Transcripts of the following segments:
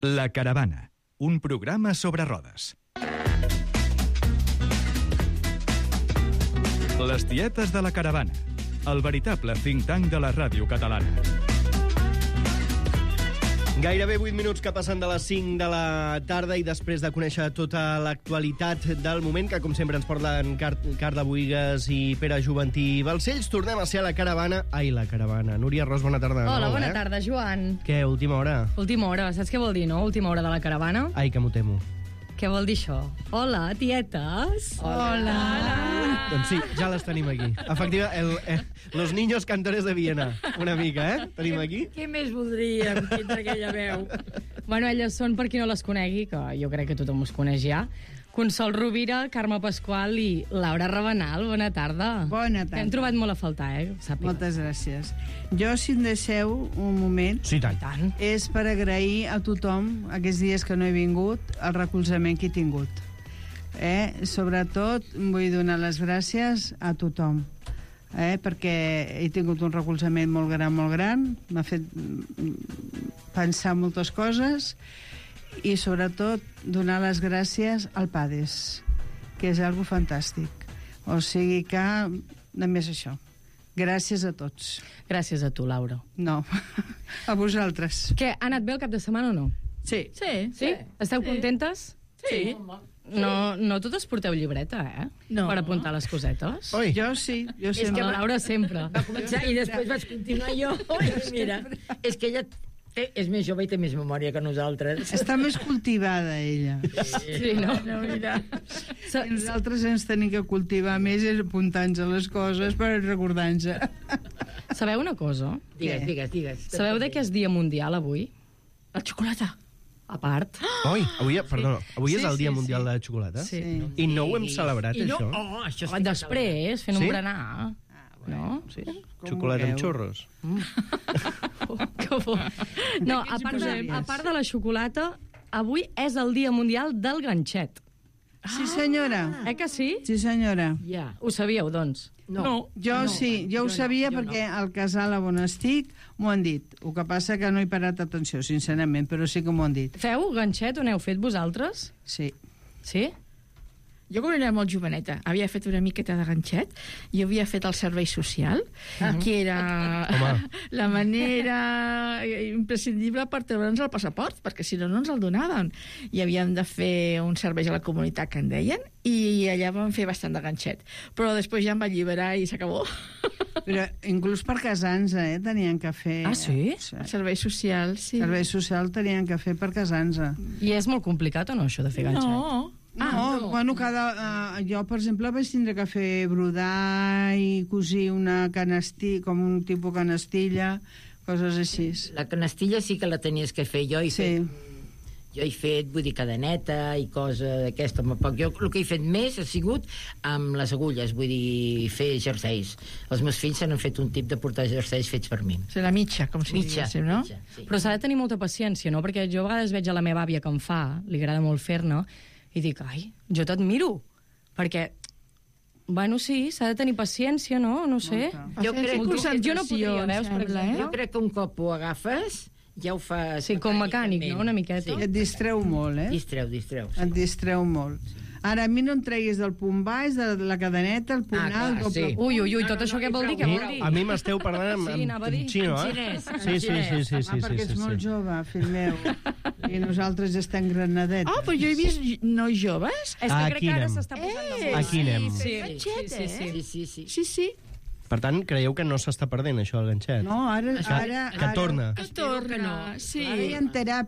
La Caravana, un programa sobre rodes. Les tietes de la Caravana, el veritable think tank de la ràdio catalana. Gairebé 8 minuts que passen de les 5 de la tarda i després de conèixer tota l'actualitat del moment, que com sempre ens porten Carla Buïgas i Pere Juventí Balcells, tornem a ser a la Caravana. Ai, la Caravana. Núria Ros, bona tarda. Hola, bona tarda, Joan. Què, última hora? Última hora, saps què vol dir, no? Última hora de la Caravana. Ai, que m'ho temo. Què vol dir això? Hola, tietes. Hola. Doncs sí, ja les tenim aquí. Efectivament, los niños cantores de Viena. Una mica, tenim aquí. Què més voldríem tindre aquella veu? Bueno, elles són, per qui no les conegui, que jo crec que tothom us coneix ja, Consol Rovira, Carme Pasqual i Laura Rabanal. Bona tarda. Bona tarda. Hem trobat molt a faltar, sàpigues. Moltes gràcies. Jo, si em deixeu un moment, Sí, tant. és per agrair a tothom, aquests dies que no he vingut, el recolzament que he tingut. Sobretot vull donar les gràcies a tothom, perquè he tingut un recolzament molt gran, m'ha fet pensar moltes coses, i sobretot donar les gràcies al PADES, que és algo fantàstic. O sigui que només això. Gràcies a tots. Gràcies a tu, Laura. No, a vosaltres. Què, ha anat bé el cap de setmana o no? Sí. Sí? Esteu contentes? Sí. No totes porteu llibreta, No. Per apuntar les cosetes. Oi. Jo sí, jo És que sempre. la Laura sempre. Va començar i després vaig continuar jo. I mira, és que ella és més jove i té més memòria que nosaltres. Està més cultivada, ella. Sí, no? Mira. I nosaltres ens tenim que cultivar més apuntant-nos a les coses per recordar-nos. Sabeu una cosa? Digues. Sabeu de què és Dia Mundial avui? La xocolata. A part. Oi, avui és el Dia Mundial de la Xocolata? Sí. I no ho hem celebrat, I no, això? això Home, després, fent un Sí? berenar. No? Sí? Xocolata amb xurros. Que bo. No, a part de la xocolata, avui és el Dia Mundial del ganxet. Sí, senyora. Que sí? Sí, senyora. Ja. Ho sabíeu, doncs? No. Jo sí, jo ho sabia perquè al casal on estic m'ho han dit. El que passa que no he parat atenció, sincerament, però sí que m'ho han dit. Feu ganxet o n'heu fet vosaltres? Sí. Sí? Jo quan era molt joveneta havia fet una miqueta de ganxet i havia fet el servei social, que era la manera imprescindible per treure'ns el passaport, perquè si no, no ens el donaven. I havíem de fer un servei a la comunitat, que en deien, i allà vam fer bastant de ganxet. Però després ja em va alliberar i s'acabó. Però inclús per casar-nos, tenien que fer... Ah, sí? El servei social, sí. Servei social tenien que fer per casar-nos. I és molt complicat o no, això de fer ganxet? No. Bueno, jo, per exemple, vaig tindre que fer brodar i cosir una canastilla, com un tipus canastilla, coses així. La canastilla sí que la tenies que fer. Jo he fet, vull dir, cadeneta i cosa d'aquesta, home, poc. Jo el que he fet més ha sigut amb les agulles, vull dir, fer jerseis. Els meus fills s'han fet un tip de portar jerseis fets per mi. Serà mitja, com si diguéssim, no? Mitja, sí. Però s'ha de tenir molta paciència, no? Perquè jo a vegades veig a la meva àvia que em fa, li agrada molt fer-ne, i dic, ai, jo t'admiro, perquè, bueno, sí, s'ha de tenir paciència, no? No sé. Jo crec que Jo no podria, veus, per exemple. Jo crec que un cop ho agafes ja ho fas... Sí, com mecànic, no? Una miqueta. Sí. Et distreu molt, Distreu. Sí. Et distreu molt. Ara, a mi no em treguis del punt baix, de la cadeneta, el punt alt, clar, sí. Ui, tot això què vol dir? Què vol dir? A mi m'esteu parlant Sí, anava a dir. en xino, Sí. perquè ets molt jove, fill meu. I nosaltres ja estem granadetes. Però jo he vist nois joves. És que Aquí crec que ara anem. s'està posant de moda. Aquí anem. Sí. Sí. Per tant, creieu que no s'està perdent això, el ganxet? No, ara... Que torna. Que torna, sí. Ara hi ha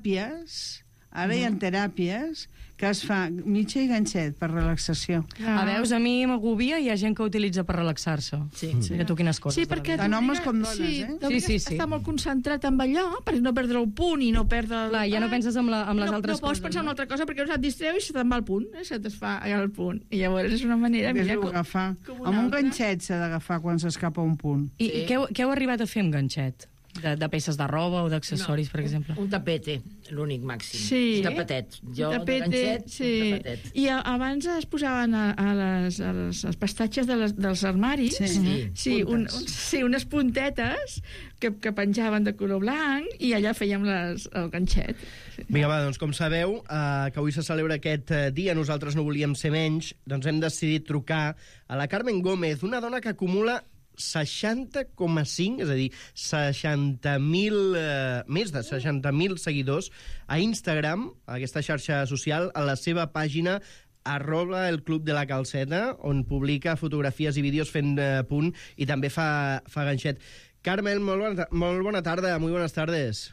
teràpies que es fa mitja i ganxet per relaxació. A veus, a mi m'agobia i hi ha gent que ho utilitza per relaxar-se. Sí. Mira tu quines coses. Sí, perquè Tant homes com dones, Sí. Està molt concentrat en allò, per no perdre el punt i no perdre... Clar, ja no penses en les altres coses. No pots pensar en una altra cosa perquè no et distreu i se te'n va el punt, se te'n fa el punt. I llavors és una manera... Mira, agafar. com Amb un altra. ganxet s'ha d'agafar quan s'escapa un punt. I què heu arribat a fer amb ganxet? de peces de roba o d'accessoris, per exemple. Un tapete, l'únic màxim. Sí. Un tapetet. Jo, tapete, de ganxet, sí. un tapetet. I abans es posaven a les prestatges dels armaris unes puntetes que penjaven de color blanc i allà fèiem el ganxet. Sí. Vinga, va, doncs com sabeu, que avui se celebra aquest dia, nosaltres no volíem ser menys, doncs hem decidit trucar a la Carmen Gómez, una dona que acumula 60,5, és a dir, 60.000, més de 60.000 seguidors a Instagram, a aquesta xarxa social, a la seva pàgina @elclubdelacalceta, on publica fotografies i vídeos fent punt i també fa ganxet. Carmen, molt bona tarda, muy buenas tardes.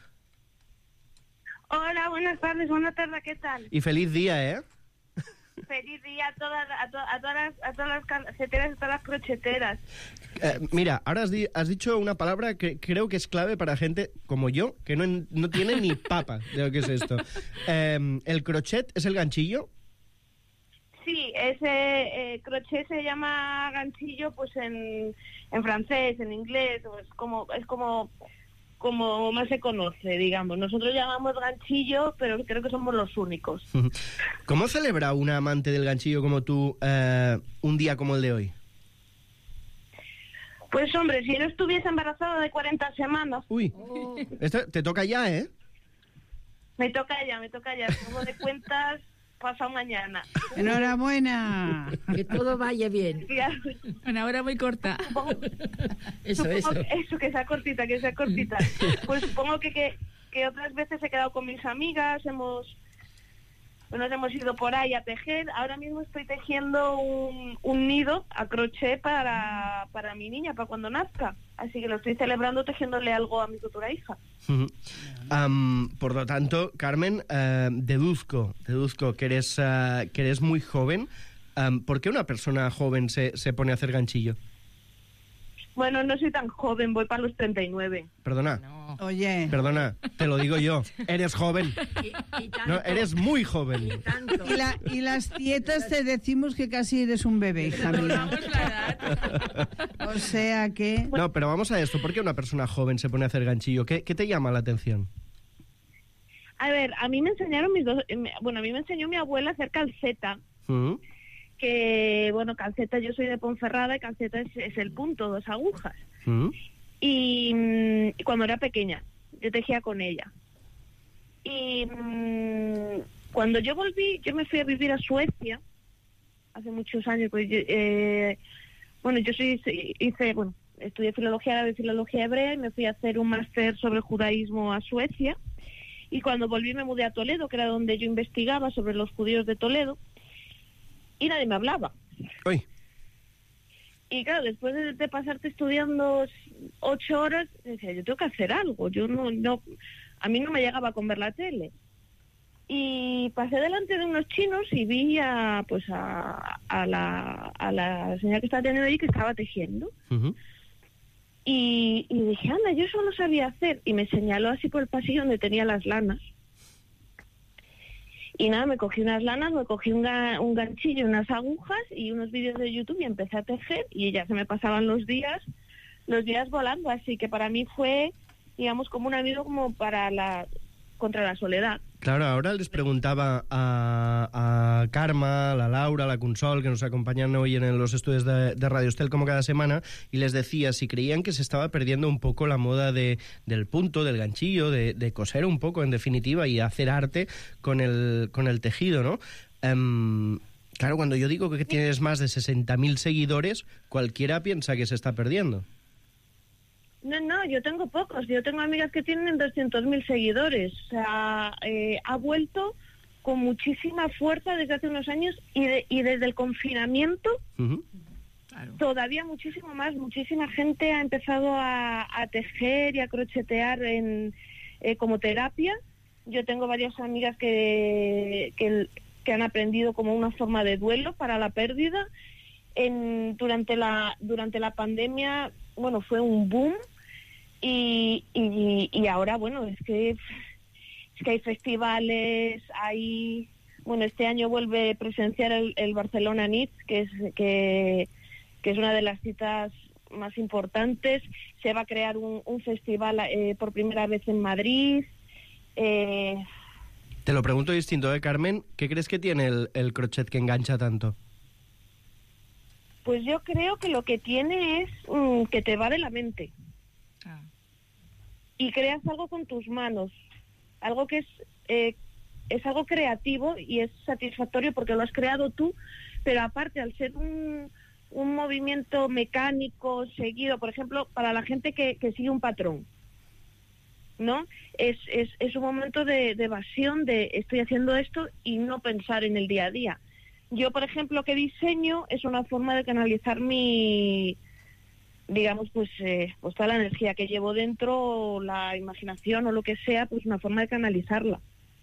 Hola, buenas tardes, ¿qué tal? Y feliz día, ¿eh? Feliz día a todas las calceteras y todas las crocheteras. Mira, ahora has dicho una palabra que creo que es clave para gente como yo, que no tiene ni papa de lo que es esto. ¿El crochet es el ganchillo? Sí, ese crochet se llama ganchillo pues en francés, en inglés, es como más se conoce, digamos. Nosotros llamamos ganchillo, pero creo que somos los únicos. ¿Cómo celebra una amante del ganchillo como tú un día como el de hoy? Pues hombre, si no estuviese embarazada de 40 semanas... Uy, esto te toca ya, ¿eh? Me toca ya. Como de cuentas, pasado mañana. ¡Enhorabuena! Que todo vaya bien. Una hora muy corta. Eso. Eso, que sea cortita. Pues supongo que otras veces he quedado con mis amigas, nos hemos ido por ahí a tejer. Ahora mismo estoy tejiendo un nido a crochet para mi niña, para cuando nazca. Así que lo estoy celebrando tejiéndole algo a mi futura hija. Por lo tanto, Carmen, deduzco que eres muy joven. ¿Por qué una persona joven se pone a hacer ganchillo? Bueno, no soy tan joven, voy para los 39. Perdona. No. Oye. Perdona, te lo digo yo. Eres joven. Y tanto. No, eres muy joven. Y tanto. Y las tietas te decimos que casi eres un bebé, hija mía. O sea que... No, pero vamos a esto. ¿Por qué una persona joven se pone a hacer ganchillo? ¿Qué te llama la atención? A ver, a mí me enseñaron a mí me enseñó mi abuela a hacer calceta. Que, bueno, calceta, yo soy de Ponferrada y calceta es el punto, 2 agujas. Y cuando era pequeña, yo tejía con ella. Y cuando yo volví, yo me fui a vivir a Suecia, hace muchos años, pues estudié filología árabe y filología hebrea y me fui a hacer un máster sobre judaísmo a Suecia. Y cuando volví me mudé a Toledo, que era donde yo investigaba sobre los judíos de Toledo. Y nadie me hablaba. Uy. Y claro, después de pasarte estudiando 8 horas, decía, yo tengo que hacer algo. Yo no, a mí no me llegaba con ver la tele. Y pasé delante de unos chinos y vi a la señora que estaba teniendo allí que estaba tejiendo. Y dije, anda, yo eso lo sabía hacer. Y me señaló así por el pasillo donde tenía las lanas. Y nada, me cogí unas lanas, me cogí un ganchillo, unas agujas y unos vídeos de YouTube y empecé a tejer y ya se me pasaban los días volando. Así que para mí fue, digamos, como un amigo como contra la soledad. Claro, ahora les preguntaba a Karma, a la Laura, a la Consol, que nos acompañan hoy en los estudios de Radio Estel como cada semana, y les decía si creían que se estaba perdiendo un poco la moda del punto, del ganchillo, de coser un poco, en definitiva, y hacer arte con el tejido, ¿no? Claro, cuando yo digo que tienes más de 60.000 seguidores, cualquiera piensa que se está perdiendo. No, yo tengo pocos. Yo tengo amigas que tienen 200.000 seguidores. O sea, ha vuelto con muchísima fuerza desde hace unos años y desde el confinamiento todavía muchísimo más. Muchísima gente ha empezado a tejer y a crochetear como terapia. Yo tengo varias amigas que han aprendido como una forma de duelo para la pérdida. Durante la pandemia, bueno, fue un boom y ahora, bueno, es que hay festivales, bueno, este año vuelve a presenciar el Barcelona Nits, que es una de las citas más importantes. Se va a crear un festival por primera vez en Madrid. Te lo pregunto distinto, Carmen. ¿Qué crees que tiene el crochet que engancha tanto? Pues yo creo que lo que tiene es que te va de la mente. Y creas algo con tus manos. Algo que es algo creativo y es satisfactorio porque lo has creado tú, pero aparte, al ser un movimiento mecánico seguido, por ejemplo, para la gente que sigue un patrón, ¿no? Es un momento de evasión, de estoy haciendo esto y no pensar en el día a día. Yo, por ejemplo, que diseño es una forma de canalizar mi, digamos, pues toda la energía que llevo dentro, la imaginación o lo que sea, pues una forma de canalizarla.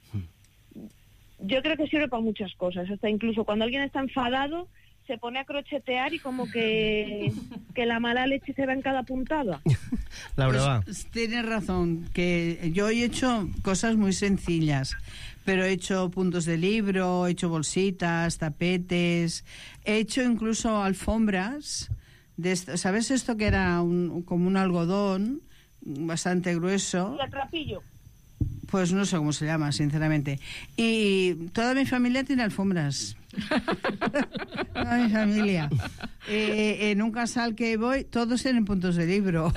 Yo creo que sirve para muchas cosas, hasta incluso cuando alguien está enfadado se pone a crochetear y como que la mala leche se va en cada puntada. Laura, pues, tienes razón, que yo he hecho cosas muy sencillas, pero he hecho puntos de libro, he hecho bolsitas, tapetes, he hecho incluso alfombras, ¿sabes esto que era como un algodón bastante grueso? ¿Y el trapillo? Pues no sé cómo se llama, sinceramente. Y toda mi familia tiene alfombras. Toda mi familia. En un casal que voy, todos tienen puntos de libro.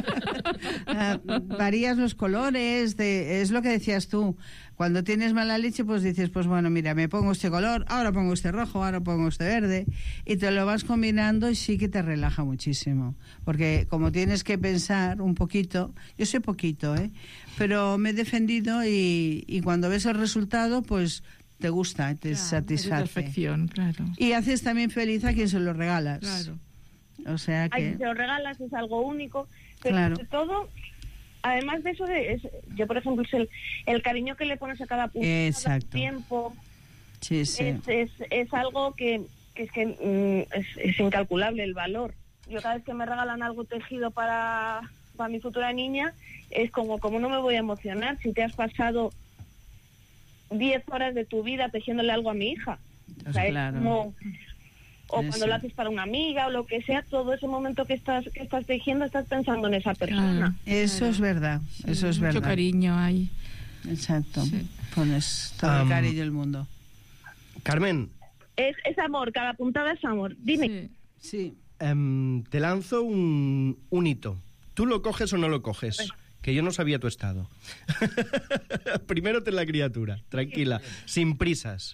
Varías los colores, es lo que decías tú. Cuando tienes mala leche, pues dices, pues bueno, mira, me pongo este color, ahora pongo este rojo, ahora pongo este verde, y te lo vas combinando y sí que te relaja muchísimo. Porque como tienes que pensar un poquito, yo sé poquito, pero me he defendido y cuando ves el resultado, pues te gusta, te satisface. Perfección, claro. Y haces también feliz a quien se lo regalas. Claro. O sea que... A quien se lo regalas es algo único, pero claro. sobre todo, además de eso, yo por ejemplo, es el cariño que le pones a cada punto, cada tiempo. Sí, sí. Es algo que es incalculable el valor. Yo cada vez que me regalan algo tejido para mi futura niña, es como no me voy a emocionar si te has pasado 10 horas de tu vida tejiéndole algo a mi hija. Pues o sea, claro. es como, o cuando lo haces para una amiga o lo que sea, todo ese momento que estás tejiendo, estás pensando en esa persona. Eso es verdad, eso es verdad. Mucho cariño hay. Exacto, sí. Pones todo el cariño del mundo. Carmen. Es amor, cada puntada es amor. Dime. Sí. Te lanzo un hito. ¿Tú lo coges o no lo coges? Que yo no sabía tu estado. Primero ten la criatura, tranquila, sin prisas.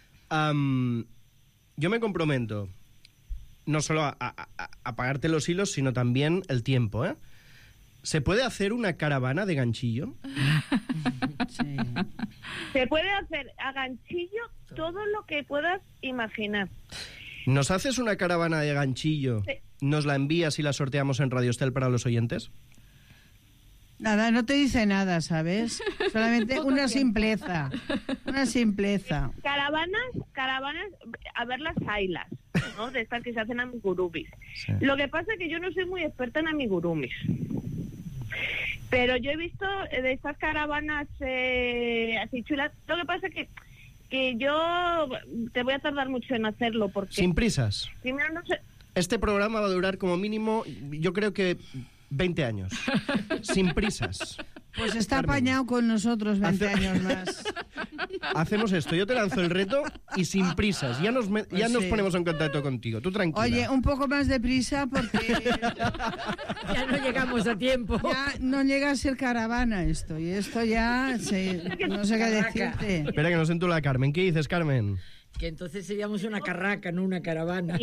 Yo me comprometo no solo a pagarte los hilos, sino también el tiempo, ¿eh? ¿Se puede hacer una caravana de ganchillo? Sí. Se puede hacer a ganchillo todo lo que puedas imaginar. ¿Nos haces una caravana de ganchillo? Sí. ¿Nos la envías y la sorteamos en Radio Estel para los oyentes? Nada, no te dice nada, ¿sabes? Solamente una simpleza. Una simpleza. Caravanas, a ver las ailas, ¿no? De estas que se hacen amigurumis. Sí. Lo que pasa es que yo no soy muy experta en amigurumis. Pero yo he visto de estas caravanas así chulas. Lo que pasa es que yo te voy a tardar mucho en hacerlo porque... Sin prisas. Primero no sé... Este programa va a durar como mínimo, yo creo que 20 años. Sin prisas. Pues está Carmen, apañado con nosotros 20 años más. Hacemos esto, yo te lanzo el reto y sin prisas. Ya nos ponemos en contacto contigo, tú tranquila. Oye, un poco más de prisa porque... Ya no llegamos a tiempo. Ya no llega a ser caravana esto, y esto ya... no sé qué decirte. Espera que no siento la Carmen. ¿Qué dices, Carmen? Que entonces seríamos una carraca, no una caravana.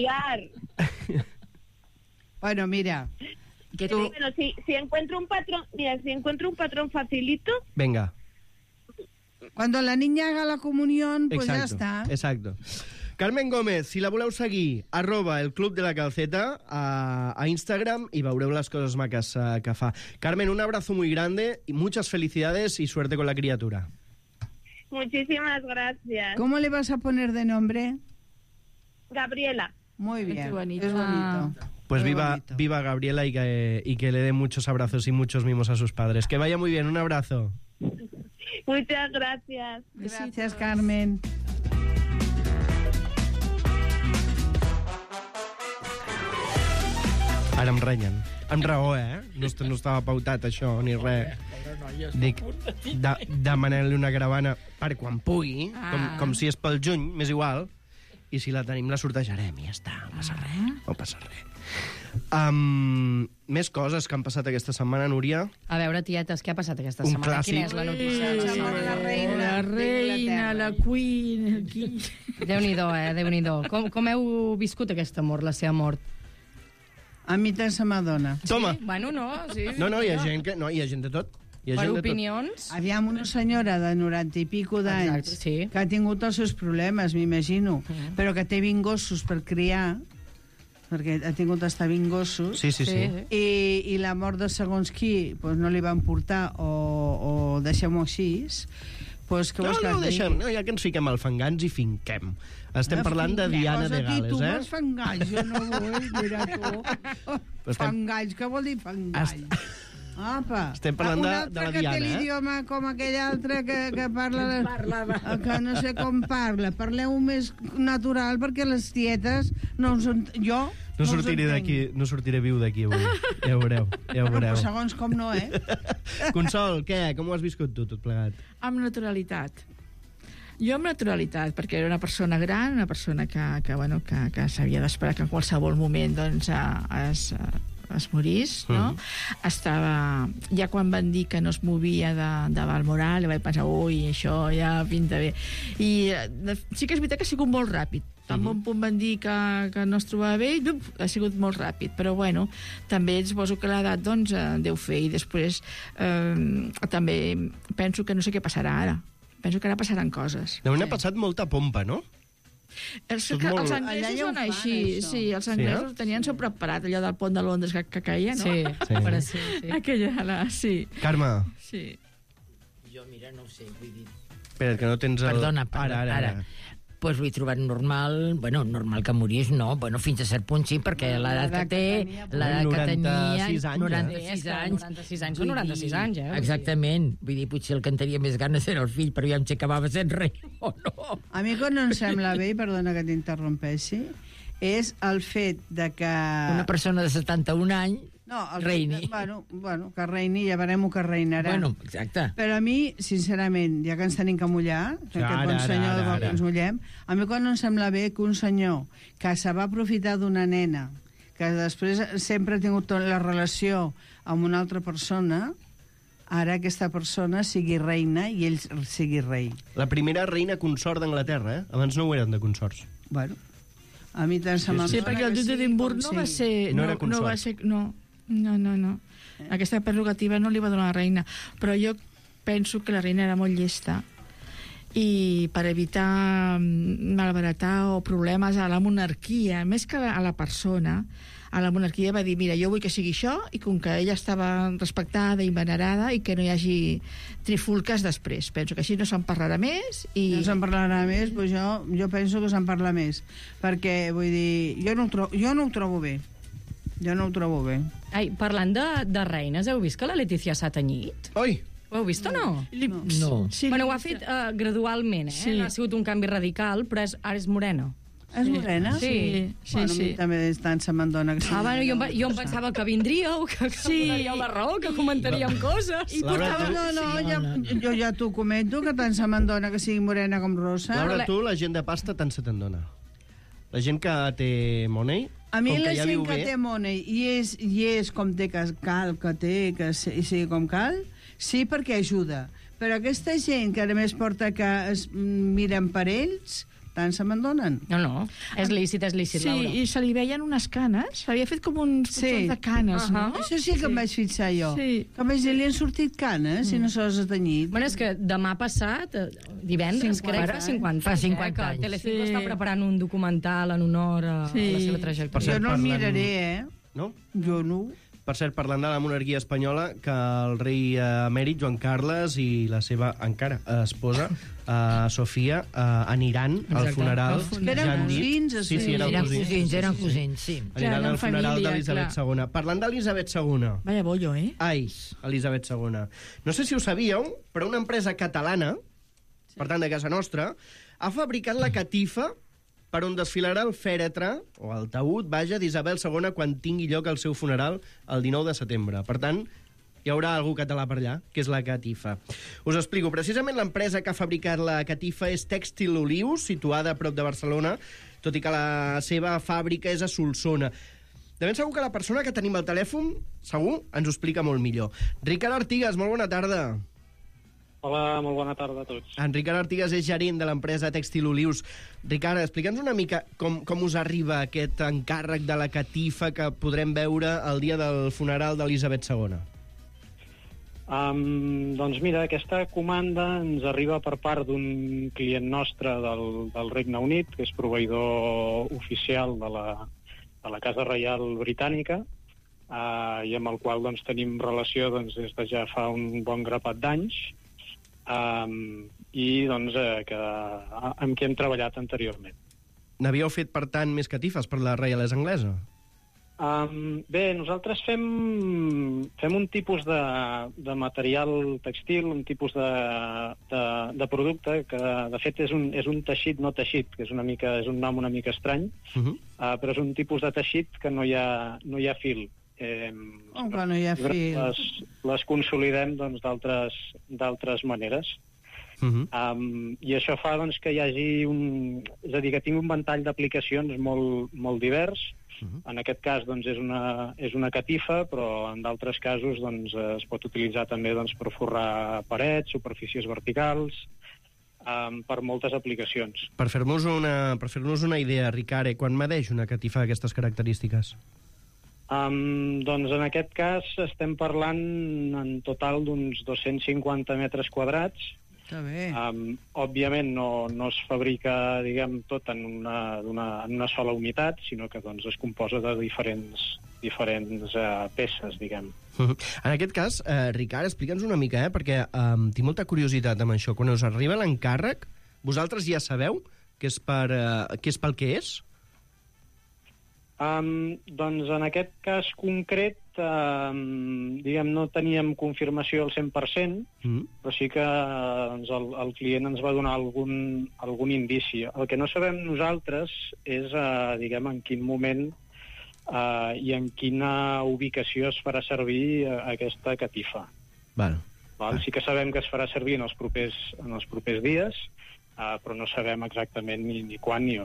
Bueno, mira... Bueno, si encuentro un patrón facilito... Venga. Cuando la niña haga la comunión, pues exacto, ya está. Exacto. Carmen Gómez, si la voleu seguir, @el Club de la Calceta a Instagram y veureu les coses maques que fa. Carmen, un abrazo muy grande y muchas felicidades y suerte con la criatura. Muchísimas gracias. ¿Cómo le vas a poner de nombre? Gabriela. Muy bien, Qué bonito. es bonito. Pues Muy viva, bonito. viva Gabriela y que le dé muchos abrazos y muchos mimos a sus padres. Que vaya muy bien, un abrazo. Muchas gracias. Gracias, Carmen. Ara em renyen. Amb raó, No estava pautat, això, ni res. Dic, demanem-li una caravana per quan pugui, com si és pel juny, m'és igual, i si la tenim la sortejarem i ja està, no passa res. Més coses que han passat aquesta setmana, Núria? A veure, tietes, què ha passat aquesta Un setmana? clàssic. Quina és la notícia? La reina, la queen... Déu-n'hi-do, Déu-n'hi-do. Com heu viscut aquesta mort, la seva mort? A mi tant se m'adona. Toma! Bueno, no, sí. No, hi ha gent de tot. Per opinions... Aviam, una senyora de 90 i pico d'anys Exacte, sí. que ha tingut els seus problemes, m'imagino, però que té 20 gossos per criar, perquè ha tingut hasta 20 gossos, Sí. i la mort de segons qui pues, no li van portar o deixem-ho així, pues, que No, deixem, ja que ens fiquem al fangans i finquem. Estem parlant de Diana de Gales, Tu vols fangalls, jo no vull, mira tu. Fangalls, què vol dir fangalls? Apa. Estem parlant de la Diana, que té l'idioma com aquell altre que parla... Que no sé com parla. Parleu més natural, perquè les tietes no us jo no sortiré d'aquí, no sortiré viu d'aquí avui. Ja ho veureu. Però segons com no, Consol, què? Com ho has viscut tu, tot plegat? Amb naturalitat. Jo amb naturalitat, perquè era una persona gran, una persona que s'havia d'esperar que en qualsevol moment doncs, es morís, no? Estava... Ja quan van dir que no es movia de Balmoral, vaig pensar, ui, això ja pinta bé. I sí que és veritat que ha sigut molt ràpid. Tan bon punt van dir que no es trobava bé i ha sigut molt ràpid. Però, bueno, també suposo que l'edat, doncs, deu fer. I després també penso que no sé què passarà ara. Penso que ara passaran coses. Deuen haver passat molta pompa, no? Els anglesos són així, sí, els anglesos ho tenien preparat, allò del pont de Londres que caia, no? Sí. Aquella, sí. Carme. Sí. Jo, mira, no ho sé, vull dir... Espera't, que no tens el... Perdona. Ara. Pues ho he trobat normal, normal que morís, no, fins a cert punt sí, perquè l'edat que té, l'edat que tenia... 96 anys, 96 anys són 96 anys, Exactament, vull dir, potser el que en tenia més ganes era el fill, però ja em sé que acabava sent rei, o no? A mi quan no em sembla bé, i perdona que t'interrompeixi, és el fet de que... Una persona de 71 anys reini. Bueno, que reini, ja veurem que reinarà. Exacte. Però a mi, sincerament, ja que ens tenim que mullar, que aquest bon senyor vol que ens mullem, a mi quan no em sembla bé que un senyor que se va aprofitar d'una nena, que després sempre ha tingut la relació amb una altra persona, ara aquesta persona sigui reina i ell sigui rei. La primera reina consort d'Anglaterra, Abans no ho eren de consorts. Bueno, a mi tant se m'adona. Sí, perquè el duc d'Edimburg no va ser... No era consort. No. Aquesta prerrogativa no li va donar la reina. Però jo penso que la reina era molt llesta i per evitar malbaratar o problemes a la monarquia, més que a la persona, a la monarquia va dir, mira, jo vull que sigui això, i com que ella estava respectada i venerada i que no hi hagi trifulques després. Penso que així no se'n parlarà més. No se'n parlarà més, doncs jo penso que se'n parla més. Perquè, vull dir, jo no ho trobo bé. Ai, parlant de reines, heu vist que la Letícia s'ha tenyit? Oi! Ho heu vist o no? No. Sí, Bueno, ho ha fet gradualment, Sí. No ha sigut un canvi radical, però ara és morena. És morena? Sí. Bueno, a mi també tant se me'n dona. Bueno, jo em pensava que vindríeu, que donaríeu la raó, que comentaríem coses. I jo ja t'ho comento, que tant se me'n dona que sigui morena com rosa. Laura, tu, la gent de pasta, tant se te'n dona. La gent que té money, a mi com la que ja gent viu que bé... té money i és com té que cal, que té, que sigui com cal, sí, perquè ajuda. Però aquesta gent que a més porta que es miren per ells, tant se me'n donen. No, és lícit, Sí, Laura. i se li veien unes canes, s'havia fet com uns puntons de canes, no? Això sí que em vaig fixar jo. Sí. Que a més li han sortit canes i no se les ha tenyit. Bueno, és que demà passat, divendres, 50 crec, fa 50 Fa anys, 50 anys. que Telecinco està preparant un documental en honor a la seva trajectòria. Jo no el miraré, No? Jo no. Per cert, parlant de la monarquia espanyola, que el rei emèrit, Joan Carles, i la seva encara esposa, Sofia, aniran al funeral. Eren cosins, Sí, Eren cosins, sí. Aniran al funeral d'Elisabet II. Parlant d'Elisabet II. Vaya bollo, Ai, Elisabet II. No sé si ho sabíeu, però una empresa catalana, per tant de casa nostra, ha fabricat la catifa per on desfilarà el fèretre, o el taüt, vaja, d'Isabel II quan tingui lloc el seu funeral el 19 de setembre. Per tant, hi haurà algú català per allà, que és la catifa. Us explico. Precisament l'empresa que ha fabricat la catifa és Tèxtil Olius, situada a prop de Barcelona, tot i que la seva fàbrica és a Solsona. De ben segur que la persona que tenim al telèfon, segur, ens ho explica molt millor. Ricard Artigas, molt bona tarda. Hola, molt bona tarda a tots. En Ricard Artigas és gerent de l'empresa Tèxtil Olius. Ricard, explica'ns una mica com us arriba aquest encàrrec de la catifa que podrem veure el dia del funeral d'Elisabet II. Doncs mira, aquesta comanda ens arriba per part d'un client nostre del Regne Unit, que és proveïdor oficial de la Casa Reial Britànica, i amb el qual doncs, tenim relació des de ja fa un bon grapat d'anys, i doncs, amb qui hem treballat anteriorment. N'havíeu fet, per tant, més catifes per la reialesa anglesa? Bé, nosaltres fem un tipus de material textil, un tipus de producte que, de fet, és un teixit no teixit, que és un nom una mica estrany, però és un tipus de teixit que no hi ha fil. Com que no hi ha fil? Les consolidem doncs, d'altres maneres. I això fa doncs, que hi hagi és a dir, que tingui un ventall d'aplicacions molt divers. En aquest cas doncs, és una catifa, però en d'altres casos doncs, es pot utilitzar també doncs, per forrar parets, superfícies verticals, per moltes aplicacions. Per fer-nos una idea, Ricard, quan medeix una catifa d'aquestes característiques? Doncs en aquest cas estem parlant en total d'uns 250 metres quadrats. Està bé. Òbviament no es fabrica, diguem, tot en una sola unitat, sinó que doncs, es composa de diferents peces, diguem. En aquest cas, Ricard, explica'ns una mica, perquè tinc molta curiositat amb això. Quan us arriba l'encàrrec, vosaltres ja sabeu què és pel que és? Doncs en aquest cas concret, diguem, no teníem confirmació al 100%, però sí que doncs, el client ens va donar algun indici. El que no sabem nosaltres és, diguem, en quin moment i en quina ubicació es farà servir aquesta catifa. Sí que sabem que es farà servir en els propers dies, però no sabem exactament ni quan ni on.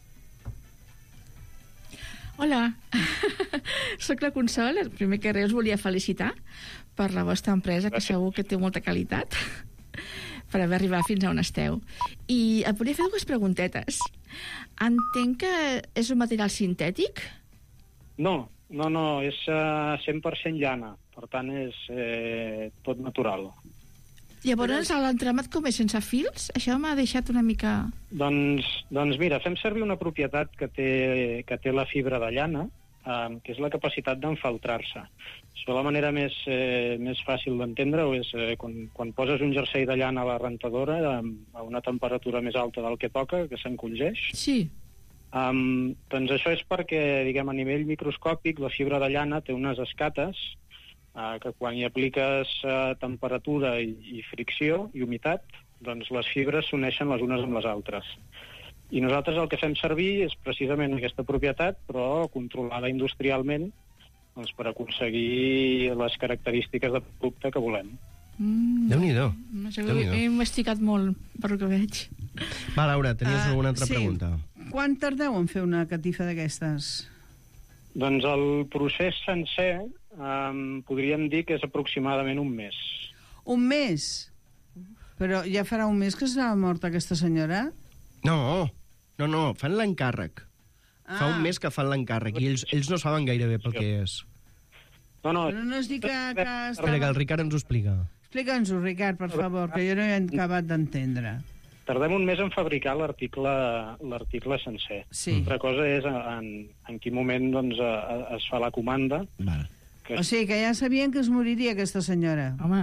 Hola, soc la Consol. El primer que res us volia felicitar per la vostra empresa, que segur que té molta qualitat, per haver arribat fins a on esteu. I et volia fer dues preguntetes. Entenc que és un material sintètic? No, és 100% llana, per tant és tot natural. Llavors, l'entramat com és, sense fils? Això m'ha deixat una mica... Doncs mira, fem servir una propietat que té la fibra de llana, que és la capacitat d'enfaltrar-se. La manera més fàcil d'entendre-ho és quan poses un jersei de llana a la rentadora a una temperatura més alta del que toca, que s'encongeix. Sí. Doncs això és perquè, diguem, a nivell microscòpic, la fibra de llana té unes escates que quan hi apliques temperatura i fricció i humitat, doncs les fibres s'uneixen les unes amb les altres. I nosaltres el que fem servir és precisament aquesta propietat, però controlada industrialment, doncs, per aconseguir les característiques de producte que volem. Déu-n'hi-do. He investigat molt, per el que veig. Va, Laura, tenies alguna altra pregunta? Quan tardeu en fer una catifa d'aquestes? Doncs el procés sencer podríem dir que és aproximadament un mes. Un mes? Però ja farà un mes que serà morta aquesta senyora? No, fan l'encàrrec. Fa un mes que fan l'encàrrec i ells no saben gaire bé pel que és. Però no es diu que Espera, que el Ricard ens ho explica. Explica'ns-ho, Ricard, per favor, que jo no he acabat d'entendre. Tardem un mes en fabricar l'article sencer. Sí. Altra cosa és en quin moment doncs, es fa la comanda. O sigui, que ja sabien que es moriria aquesta senyora. Home.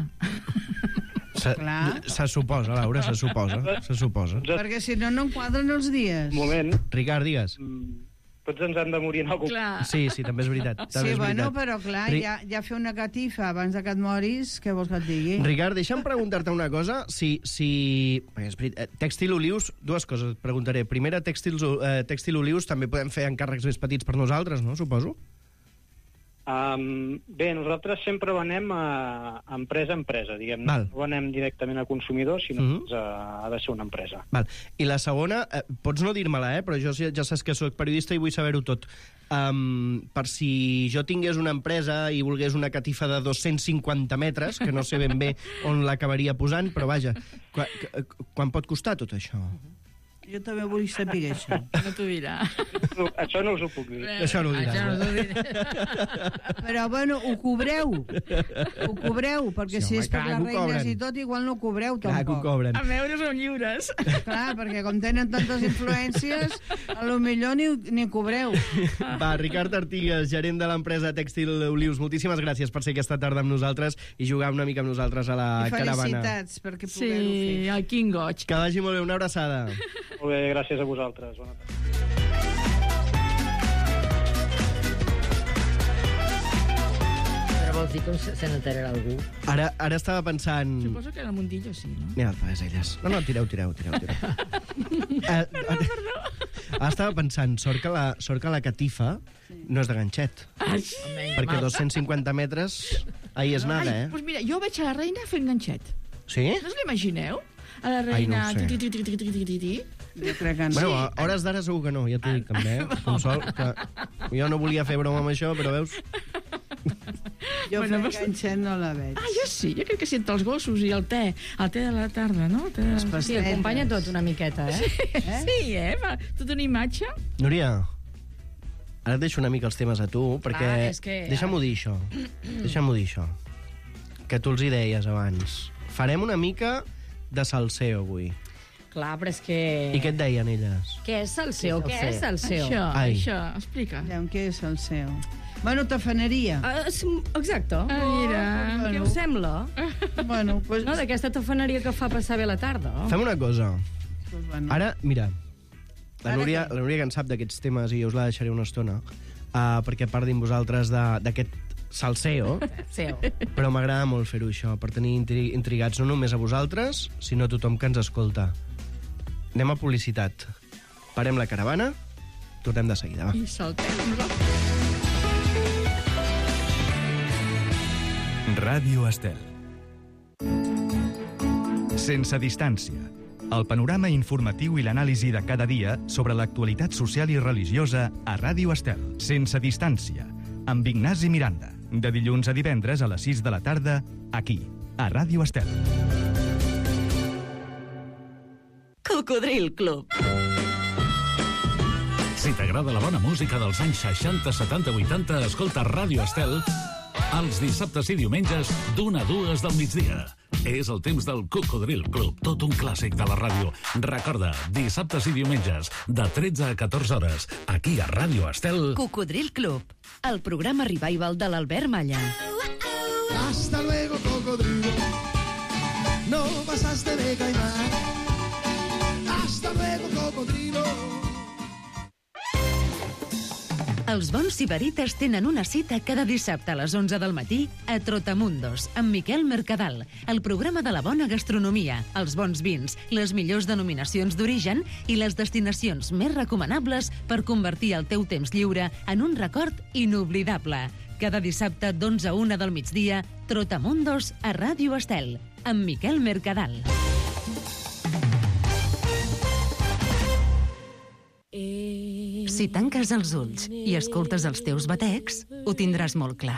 Se suposa, Laura, se suposa. Perquè si no enquadren els dies. Un moment. Ricard, digues. tots ens han de morir en algun... Clar. Sí, també és veritat. Sí, bueno, però clar, ja fer una catifa abans de que et moris, què vols que et digui? Ricard, deixa'm preguntar-te una cosa. Tèxtil Olius, dues coses et preguntaré. Primera, Tèxtil Olius també podem fer encàrrecs més petits per nosaltres, no? Suposo? Bé, nosaltres sempre venem a empresa a empresa, diguem. No venem directament a consumidors, sinó que ha de ser una empresa. Val. I la segona, pots no dir-me-la, però jo ja saps que soc periodista i vull saber-ho tot. Per si jo tingués una empresa i volgués una catifa de 250 metres, que no sé ben bé on l'acabaria posant, però vaja, quan pot costar tot això? Jo també vull saber això. No t'ho dirà. Això no us ho puc dir. Això no ho dirà. Això no t'ho dirà. Però, bueno, ho cobreu. Ho cobreu, perquè si és per les reines i tot, igual no ho cobreu, tampoc. Clar que ho cobren. A veure, són lliures. Clar, perquè com tenen tantes influències, a lo millor ni cobreu. Va, Ricard Artigas, gerent de l'empresa Tèxtil Olius, moltíssimes gràcies per ser aquesta tarda amb nosaltres i jugar una mica amb nosaltres a la caravana. Felicitats perquè pugueu-ho fer. Sí, el King Goig. Que vagi molt bé, una abraçada. Molt bé, gràcies a vosaltres. Bona tarda. Però vols dir com se n'enterarà algú? Ara estava pensant... Suposo que el Mundillo sí, no? Mira, és elles. No, tireu. Estava pensant, sort que la catifa no és de ganxet. Ai, Perquè 250 metres... Ahí és nada, eh? Doncs mira, jo veig a la reina fent ganxet. Sí? No us l'imagineu? A la reina... Ai, no ho sé. Ti. Jo crec que no. Bueno, a hores d'ara segur que no, ja t'ho dic també, Consol, que jo no volia fer broma amb això, però veus... Jo fent ganxet no la veig. Ah, jo sí, jo crec que sí, entre els gossos i el te de la tarda, no? Sí, acompanya tot una miqueta, eh? Sí, fa tota una imatge. Núria, ara et deixo una mica els temes a tu, perquè... Clar, és que... Deixa'm-ho dir, això. Que tu els hi deies abans. Farem una mica de salseo avui. Clar, però és que... I què et deien elles? Què és salseo? Què és salseo? Això, explica. Què és el seu? Bueno, tafaneria. Exacte. Mira. Què us sembla? Bueno, pues... No, d'aquesta tafaneria que fa passar bé la tarda. Fem una cosa. Pues bueno. Ara, mira, la Núria que en sap d'aquests temes i us la deixaré una estona, perquè parlin vosaltres d'aquest salseo, però m'agrada molt fer-ho això, per tenir intrigats no només a vosaltres, sinó a tothom que ens escolta. Anem a publicitat. Parem la caravana, tornem de seguida, va. I saltem nosaltres. Ràdio Estel. Sense distància. El panorama informatiu i l'anàlisi de cada dia sobre l'actualitat social i religiosa a Ràdio Estel. Sense distància. Amb Ignasi Miranda. De dilluns a divendres a les 6 de la tarda, aquí, a Ràdio Estel. Cocodril Club. Si t'agrada la bona música dels anys 60, 70, 80, escolta Ràdio Estel els dissabtes i diumenges d'1 a 2 del migdia. És el temps del Cocodril Club, tot un clàssic de la ràdio. Recorda, dissabtes i diumenges, de 13 a 14 hores, aquí a Ràdio Estel. Cocodril Club, el programa revival de l'Albert Malla. Hasta luego, cocodrilo. No pasaste de caimán. Hasta luego, cocodrilo. Els bons sibarites tenen una cita cada dissabte a les 11 del matí a Trotamundos, amb Miquel Mercadal, el programa de la bona gastronomia, els bons vins, les millors denominacions d'origen i les destinacions més recomanables per convertir el teu temps lliure en un record inoblidable. Cada dissabte d'11 a 1 del migdia, Trotamundos a Ràdio Estel, amb Miquel Mercadal. Si tanques els ulls i escoltes els teus batecs, ho tindràs molt clar.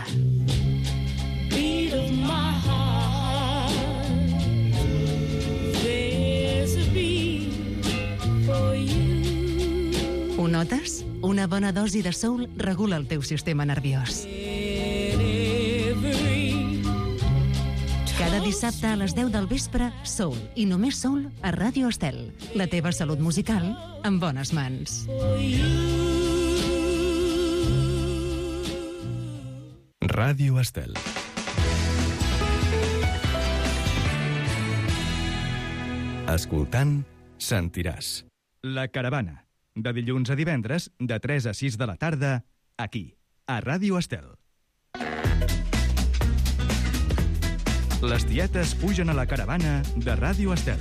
Ho notes? Una bona dosi de soul regula el teu sistema nerviós. Cada dissabte a les 10 del vespre, soul i només soul a Ràdio Estel. La teva salut musical en bones mans. Ràdio Estel. Escoltant, sentiràs. La caravana, De dilluns a divendres, de 3 a 6 de la tarda, aquí, a Ràdio Estel. Les tietes pugen a la caravana de Ràdio Estel.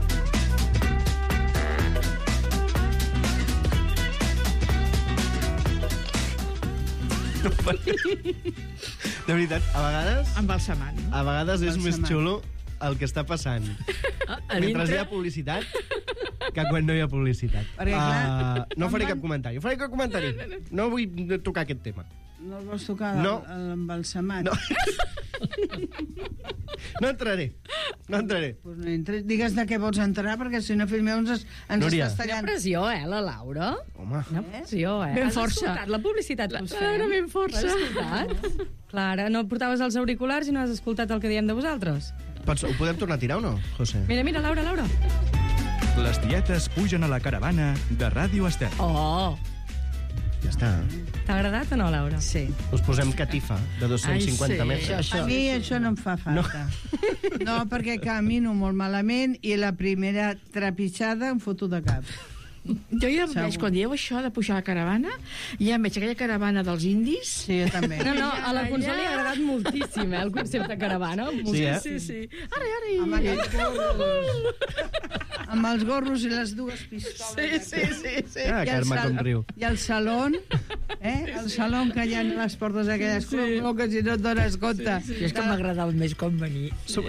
De veritat, a vegades... Embalsamant. A vegades és més xulo el que està passant. Mentre hi ha publicitat que quan no hi ha publicitat. No faré cap comentari. No vull tocar aquest tema. No el vols tocar, No. l'embalsamat? No. No entraré. Pues no entres. Digues de què vols entrar, perquè si no, fill meu, ens Núria. estàs Quina tallant. pressió, la Laura? Home. Quina pressió, Ben Has força. escoltat la publicitat que us fem? Clara, ben força. L'has escoltat? Clara, no portaves els auriculars i no has escoltat el que diem de vosaltres? Ho podem tornar a tirar o no, José? Mira, Laura. Les tietes pugen a la caravana de Ràdio Estel. Oh, Ja està. t'ha agradat o no, Laura? Sí. Us posem catifa de 250 metres. A mi això no em fa falta. No, perquè camino molt malament i la primera trepitjada em foto de cap. Jo ja em veig, quan dieu això de pujar a la caravana, ja em veig aquella caravana dels indis. Sí, jo també. No, a la Consol li ha agradat moltíssim, el concepte caravana. Sí. Ara. Amb aquests gorros. Amb els gorros i les dues pistoles. Sí. Ah, Carme com riu. I el saló, el saló que hi ha a les portes aquelles que si no et dones compte. Sí, és que m'agradava més quan venia...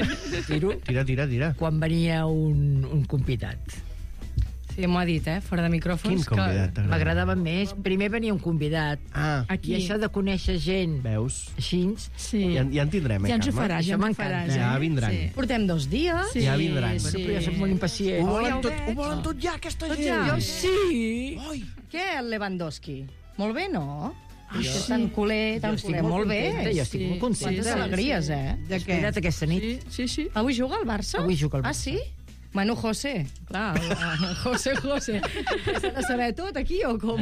Tira. Quan venia un convidat. Sí, m'ho ha dit, fora de micròfons. Quin convidat t'agrada? M'agradava més. Primer venia un convidat. Aquí. I això de conèixer gent Veus? així... Sí. Ja en tindrem, Ja ens ho Carme? faràs, Això ja ens ho m'encanta. faràs. Ja vindran. Sí. Portem 2 dies. Sí, Ja vindran. sí. Però jo soc molt impacient. Ho volen tot ja, aquesta gent. ja. Jo sí! Què, el Lewandowski? Molt bé, no? Això és tan culer, molt bé. Jo estic molt contenta. Quantes alegries, De què? Espera't aquesta nit. Sí. Avui juga el Barça? Avui juga el Ah, Barça. sí? Bueno, José, clar, José. S'ha de saber tot aquí o com?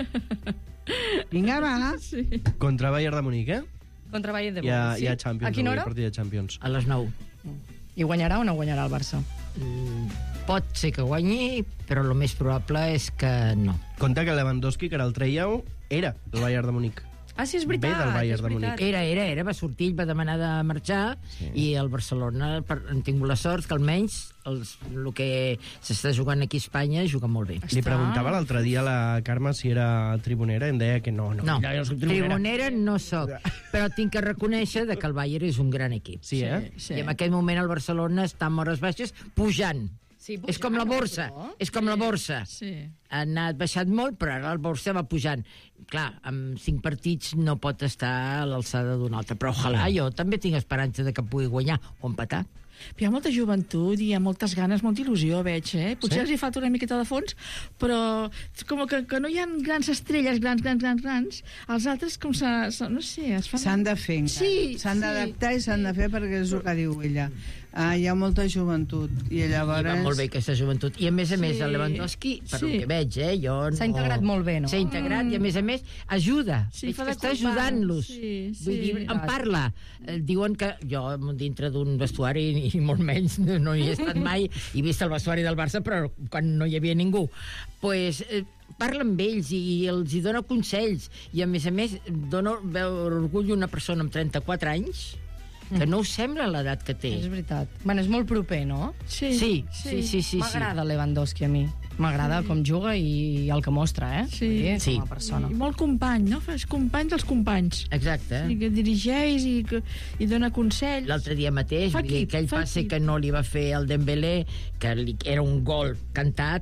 Vinga, va. Contra Bayern de Múnich, Contra Bayern de Hi ha Múnich, sí? Champions. A quina hora? Partit de Champions. A les 9. I guanyarà o no guanyarà el Barça? Pot ser que guanyi, però el més probable és que no. Compte que Lewandowski, que ara el trèieu, era el Bayern de Múnich. Ah, sí, és veritat. Ve del Bayern és de veritat. Múnich. Era, va sortir, va demanar de marxar, i el Barcelona han tingut la sort que almenys el que s'està jugant aquí a Espanya juga molt bé. Li preguntava l'altre dia a la Carme si era tribunera i em deia que no. No, jo soc tribunera. tribunera no sóc, però tinc que reconèixer que el Bayern és un gran equip. Sí, Sí. I en aquest moment el Barcelona està amb hores baixes pujant. Sí, És com la borsa, és com la borsa. Sí. Ha anat baixat molt, però ara la borsa va pujant. Clar, amb 5 partits no pot estar a l'alçada d'un altre, però ojalà, jo també tinc esperança de que pugui guanyar o empatar. Hi ha molta joventut i hi ha moltes ganes, molta il·lusió, veig, Potser els hi falta una miqueta de fons, però com que no hi ha grans estrelles, grans, els altres com no sé, es fan... S'han de fer, encara. Sí, S'han d'adaptar i s'han de fer perquè és el que diu ella. Hi ha molta joventut i llavors... I va molt bé aquesta joventut. I a més a més, el Lewandowski, per el que veig, jo no... S'ha integrat molt bé, no? S'ha integrat i a més ajuda. Sí, Veig fa que de està company. ajudant-los. Sí, Vull dir, veritat. en parla. Diuen que jo, dintre d'un vestuari, i molt menys, no hi he estat mai, he vist el vestuari del Barça, però quan no hi havia ningú. Pues, parla amb ells i els hi dona consells. I a més, dona orgull una persona amb 34 anys que no us sembla l'edat que té. És veritat. Bueno, és molt proper, no? Sí. M'agrada Lewandowski a mi. M'agrada com juga i el que mostra, Sí. Com a persona. I molt company, no? És company dels companys. Exacte. I que dirigeix i dona consells. L'altre dia mateix, Fa vull dir, equip, aquell fa passe equip. que no li va fer el Dembélé, que era un gol cantat,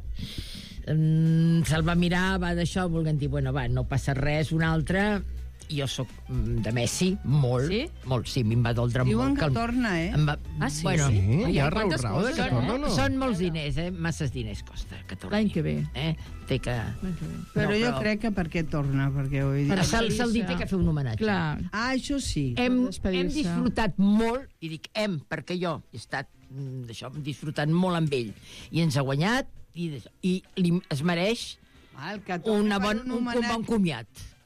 se'l va mirar, va d'això, volent dir, bueno, va, no passa res, un altre... Jo sóc de Messi, molt, Sí? molt, sí, a mi em va doldre Diuen molt. que torna, Ah, sí? Bueno, Sí, hi ha quantes rau de coses, que torna o no? són molts diners, masses diners costa que torni. L'any que ve. Té que... Però jo crec que per què torna, perquè vull dir... Se'l té que fer un homenatge. Clar. això sí. Hem despedir-se. disfrutat molt, i dic perquè jo he estat disfrutant molt amb ell, i ens ha guanyat, i es mereix El que un torna per bon comiat.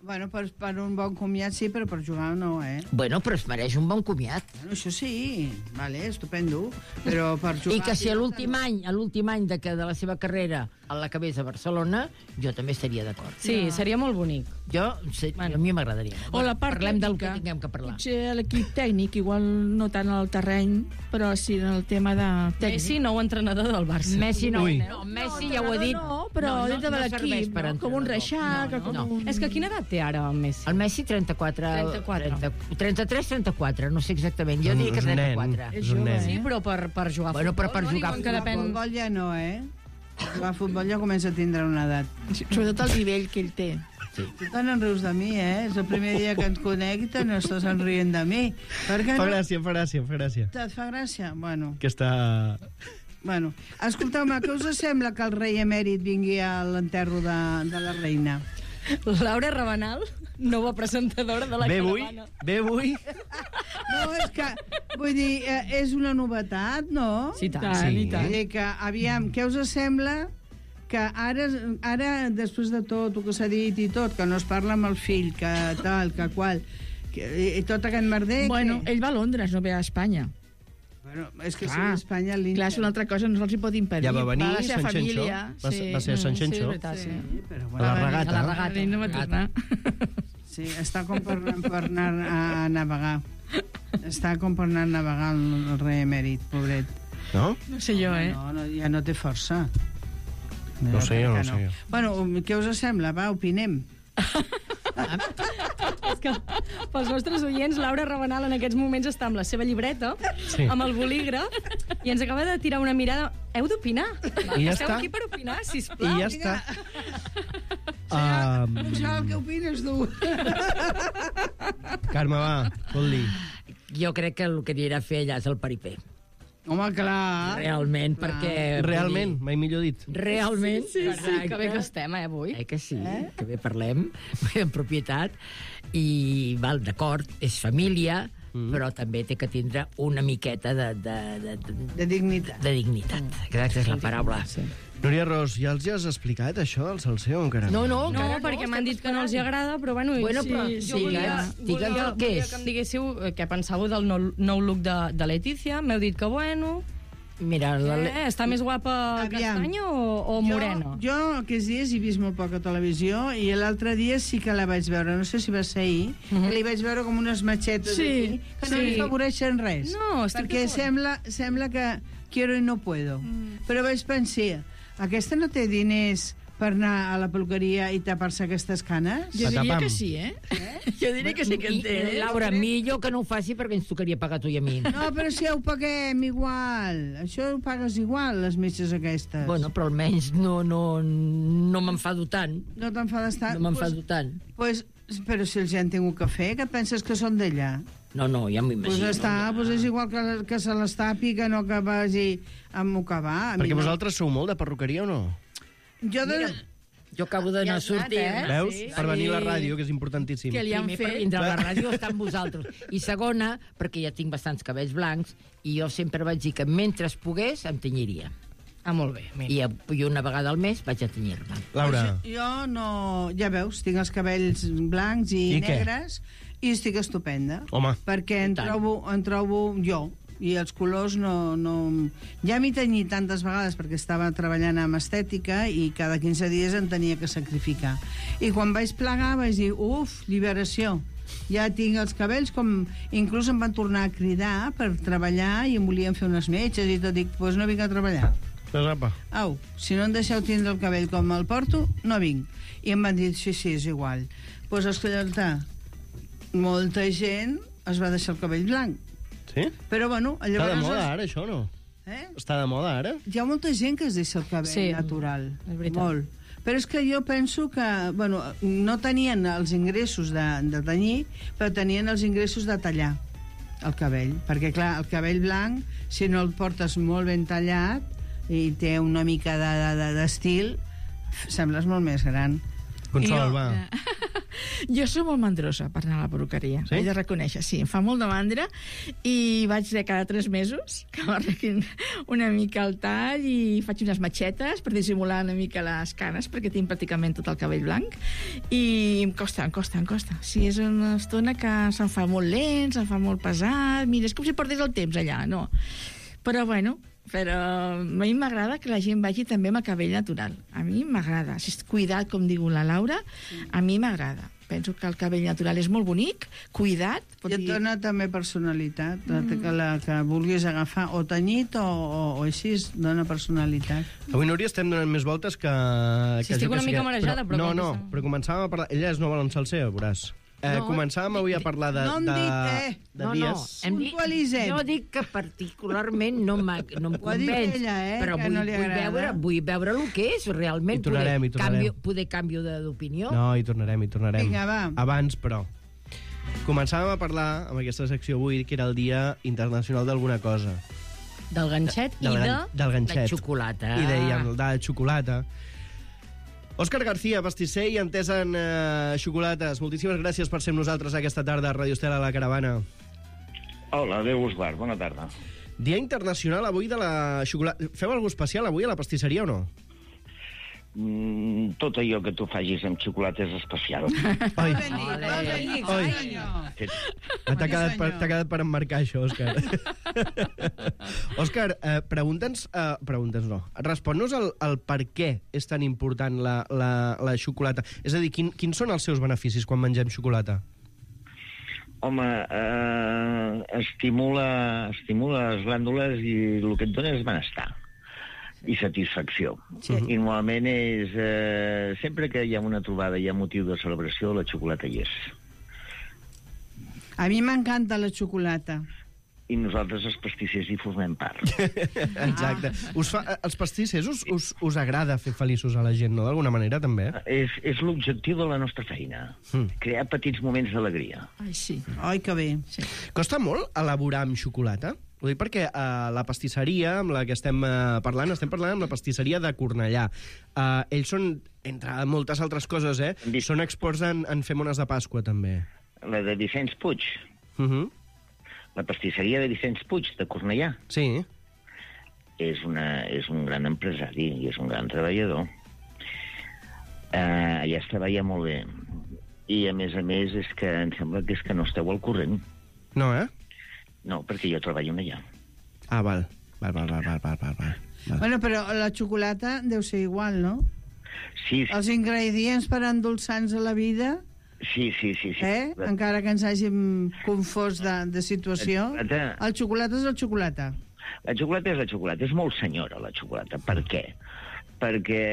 Bueno, per un bon comiat sí, però per jugar no, Bueno, però es mereix un bon comiat. Bueno, això sí, vale, estupendo, però per jugar... I que si a l'últim any de la seva carrera l'acabés a Barcelona, jo també estaria d'acord. Sí, seria molt bonic. A mi m'agradaria. O la part Parlem del que tècnica. tinguem que parlar. Potser l'equip tècnic, igual no tant al terreny, però sí en el tema de tècnic. Messi, nou entrenador del Barça. Messi no. Ui. No, Messi ja ho ha dit. No, però dintre de l'equip, com un reixac... És que quina edat té ara el Messi? El Messi 33, 34, no sé exactament. Jo diria que 34. És un nen. Sí, però per jugar a Bueno, però futbol. per jugar a Que depèn... Futbol ja no, Jugar a futbol ja comença a tindre una edat. Sobretot el nivell que ell té. Tu te n'enrius de mi, És el primer dia que ens connecta, no estàs enrient de mi. Fa gràcia. Et fa gràcia? Bueno. Aquesta... Bueno, escolteu-me, què us sembla que el rei emèrit vingui a l'enterro de la reina? Laura Rabanal, nova presentadora de la Caravana. Bé avui. No, és que, vull dir, és una novetat, no? Sí, tant. I tant. Vull dir que, aviam, què us sembla que ara, després de tot el que s'ha dit i tot, que no es parla amb el fill, que tal, que qual, i tot aquest merder... Bueno, ell va a Londres, no ve a Espanya. Bueno, és que si a Espanya... Clar, és una altra cosa, no se'ls hi pot impedir. Ja va venir la seva Sant Xenxo. família. Va ser Sant Xenxo. Sí, és veritat, sí. Però, A la regata. A la regata. No va tornar. Sí, està com per anar a navegar. Està com per anar a navegar el rei emèrit, pobret. No? No sé jo, No, ja no té força. No sé jo. Bueno, què us sembla? Va, opinem. És que pels nostres oients, Laura Rabanal en aquests moments està amb la seva llibreta, amb el bolígraf, i ens acaba de tirar una mirada. Heu d'opinar. I ja Esteu està. aquí per opinar, sisplau. I ja està. Sal, què opines, tu? Carme, va, vol-li. Jo crec que el que anirà a fer allà és el paripé. Home, clar. Realment, perquè... Realment, mai millor dit. Realment. Sí, que bé que estem, avui. Que sí, que bé parlem, en propietat. I, val, d'acord, és família, però també té que tindre una miqueta de dignitat. De dignitat, aquesta és la paraula. Núria Ros, ja els has explicat això, el Salseo, encara? No, perquè m'han dit que no els hi agrada, però bueno, però jo volia que em diguéssiu què pensàveu del nou look de Letícia. M'heu dit que bueno... Mira, està més guapa castanya o morena? Jo aquests dies he vist molt poca televisió i l'altre dia sí que la vaig veure, no sé si va ser ahir, que li vaig veure com unes matxetes aquí, que no li afavoreixen res. No, perquè sembla que quiero y no puedo. Però vaig pensar, aquesta no té diners per anar a la peluqueria i tapar-se aquestes canes? Jo diria que sí, Jo diria que sí que en té. Laura, millor que no ho faci perquè ens tocaria pagar tu i a mi. No, però si ja ho paguem igual. Això ho pagues igual, les metges aquestes. Bueno, però almenys no m'enfado tant. No t'enfades tant? No m'enfado tant. Però si els ja han tingut que fer, que penses que són d'allà? No, ja m'ho imagino. Doncs és igual que se les tapi que no que vagi a m'ho que va. Perquè vosaltres sou molt de perruqueria o no? Mira, jo acabo d'anar a sortir. Veus? Per venir a la ràdio, que és importantíssim. Que li han Primer, fet. per vindre a la ràdio estar amb vosaltres. I segona, perquè ja tinc bastants cabells blancs, i jo sempre vaig dir que mentre es pogués em tenyiria. Molt bé. I una vegada al mes vaig a tenyir-me. Laura. Jo no... Ja veus, tinc els cabells blancs i negres i estic estupenda. Home. Perquè en trobo jo. I els colors no... Ja m'hi tenia tantes vegades perquè estava treballant amb estètica i cada 15 dies em tenia que sacrificar. I quan vaig plegar vaig dir, lliberació. Ja tinc els cabells com... Inclús em van tornar a cridar per treballar i em volien fer unes metges i tot. Dic, doncs no vinc a treballar. Au, si no em deixeu tindre el cabell com el porto, no vinc. I em van dir, sí, és igual. Doncs escolta, molta gent es va deixar el cabell blanc. Sí? Però bueno... Està de moda ara, això, no? Està de moda ara? Hi ha molta gent que es deixa el cabell natural. És veritat. Molt. Però és que jo penso que, bueno, no tenien els ingressos de tenyir, però tenien els ingressos de tallar el cabell. Perquè, clar, el cabell blanc, si no el portes molt ben tallat i té una mica d'estil, sembles molt més gran. Consol, va. Jo soc molt mandrosa per anar a la perruqueria, he de reconèixer, sí, em fa molt de mandra i vaig de cada 3 mesos que m'arreglin una mica el tall i faig unes matxetes per dissimular una mica les canes perquè tinc pràcticament tot el cabell blanc i em costa. Sí, és una estona que se'm fa molt lent, se'm fa molt pesat, mira, és com si perdés el temps allà, no? Però bueno, a mi m'agrada que la gent vagi també amb el cabell natural. A mi m'agrada. Si és cuidat, com diu la Laura, a mi m'agrada. Penso que el cabell natural és molt bonic, cuidat. I et dona també personalitat, que vulguis agafar o tenyit o així, dona personalitat. Avui, Núria, estem donant més voltes que... Sí, estic una mica marejada, però... No, però començàvem a parlar... Ella és nova a l'Ensalser, veuràs. Començàvem avui a parlar de dies... Puntualitzem. Jo dic que particularment no em convenç, però vull veure el que és realment. Poder canvi d'opinió. No, hi tornarem. Vinga, va. Abans, però, començàvem a parlar amb aquesta secció avui, que era el Dia Internacional d'Alguna Cosa. Del ganxet i del ganxet. De xocolata. I dèiem, de xocolata. Òscar García, pastisser i entès en xocolates. Moltíssimes gràcies per ser amb nosaltres aquesta tarda a Radio Estel a la Caravana. Hola, Déu us guard, bona tarda. Dia internacional avui de la xocolata. Feu alguna especial avui a la pastisseria o no? Tot allò que tu facis amb xocolata és especial. Oi. T'ha quedat per emmarcar això, Òscar. Òscar, respon-nos el per què és tan important la xocolata. És a dir, quins són els seus beneficis quan mengem xocolata? Home, estimula les glàndules i el que et dona és benestar i satisfacció. Sí. I normalment és... sempre que hi ha una trobada, hi ha motiu de celebració, la xocolata hi és. A mi m'encanta la xocolata. I nosaltres, els pastissers, hi formem part. Exacte. Els pastissers us agrada fer feliços a la gent, no? D'alguna manera, també? És l'objectiu de la nostra feina. Crear petits moments d'alegria. Ai, sí. Ai, que bé. Sí. Costa molt elaborar amb xocolata? Ho dic perquè la pastisseria amb la que estem parlant amb la pastisseria de Cornellà. Ells són, entre moltes altres coses, són experts en fer mones de Pasqua, també. La de Vicenç Puig. La pastisseria de Vicenç Puig, de Cornellà. Sí. És un gran empresari i és un gran treballador. Allà es treballa molt bé. I, a més, és que em sembla que és que no esteu al corrent. No, No, perquè jo treballo allà. Ah, val. Bueno, però la xocolata deu ser igual, no? Sí. Els ingredients per endolçar-nos a la vida... Sí. Encara que ens hàgim confós de situació, el xocolata és el xocolata. La xocolata és la xocolata. És molt senyora, la xocolata. Per què? Perquè